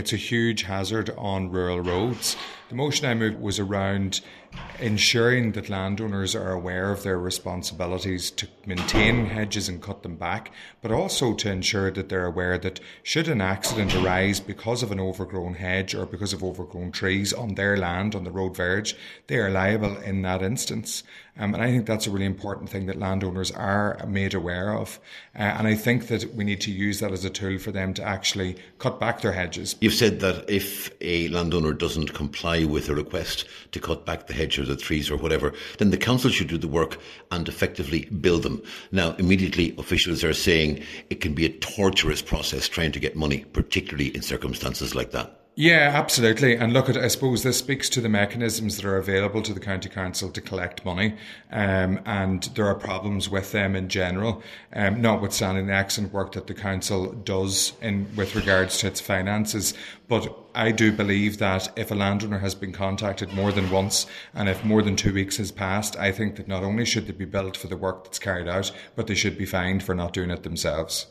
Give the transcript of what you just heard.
It's a huge hazard on rural roads. The motion I moved was around ensuring that landowners are aware of their responsibilities to maintain hedges and cut them back, but also to ensure that they're aware that should an accident arise because of an overgrown hedge or because of overgrown trees on their land, on the road verge, they are liable in that instance. And I think that's a really important thing that landowners are made aware of. And I think that we need to use that as a tool for them to actually cut back their hedges. You've said that if a landowner doesn't comply with a request to cut back the hedge or the trees or whatever, then the council should do the work and effectively build them. Now, immediately officials are saying it can be a torturous process trying to get money, particularly in circumstances like that. Yeah, absolutely. And look, I suppose this speaks to the mechanisms that are available to the County Council to collect money, and there are problems with them in general, notwithstanding the excellent work that the Council does with regards to its finances. But I do believe that if a landowner has been contacted more than once and if more than 2 weeks has passed, I think that not only should they be billed for the work that's carried out, but they should be fined for not doing it themselves.